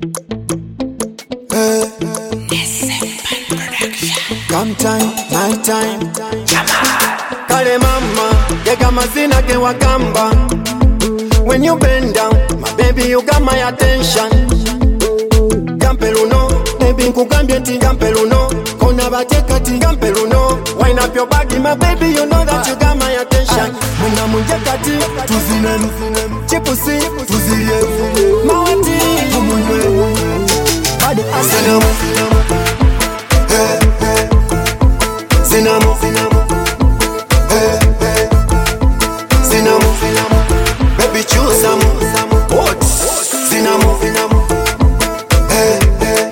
Come time, my time. Kale mama, gega mazina ge wakamba. When you bend down, my baby, you got my attention. Gampeluno, baby, nkugambye nti gampeluno. Kona bateka ti gampeluno. Wind up your body, my baby, you know that you got my attention. Muna munjekati, tuzinem. Chipusi, tuzilie. Mawati, umunywe. Badi asinamu. Sinamo, hey, hey. Sinamo, baby choose some. What? Sinamo, hey, hey.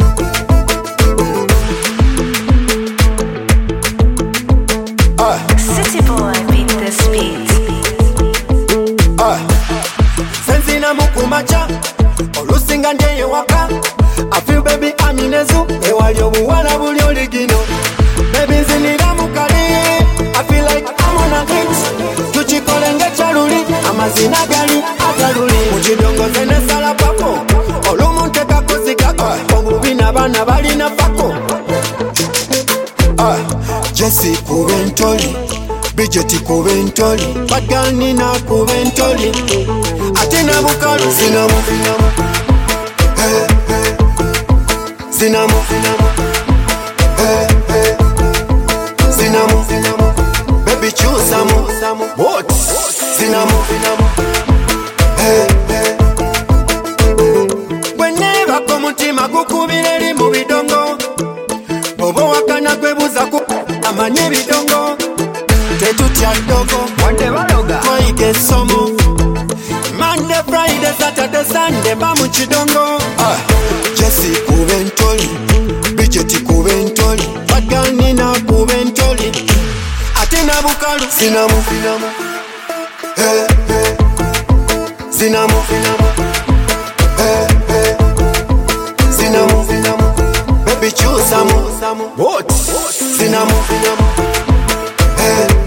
City boy beat this beat. Senzinamu kumacha, olusinga ndeye waka. I feel baby aminezu, ewalyo buwala buli oligino. Baby ziniramu kali, I feel like I'm on a hit. Tuchikolenge charuli, amazina gali ataluli. Mujidongoze ne sala pako, olumunte kakuzikako. Obubina bana bali na pako. Jesse kubentoli, Bridget kubentoli, Bad Nina kubentoli. Atina bukalu zinamu, hey, hey. Zinamu, hey, hey. Zinamu, baby choose some. What? Zinamu, hey, hey. Whenever komutima gukubira li mu bidongo, bobo wakana kwebuza ku amanye bidongo. Tetutya dogo, wande baloga, twaige somo. Monday, Friday, Saturday, Sunday, bamu chidongo. Jesse kubentoli, Bridget kubentoli, Bad Nina kubentoli. Atina bukalu zinamu, hey, hey. Zinamu, hey, hey. Zinamu, baby choose some. What? Zinamu, hey.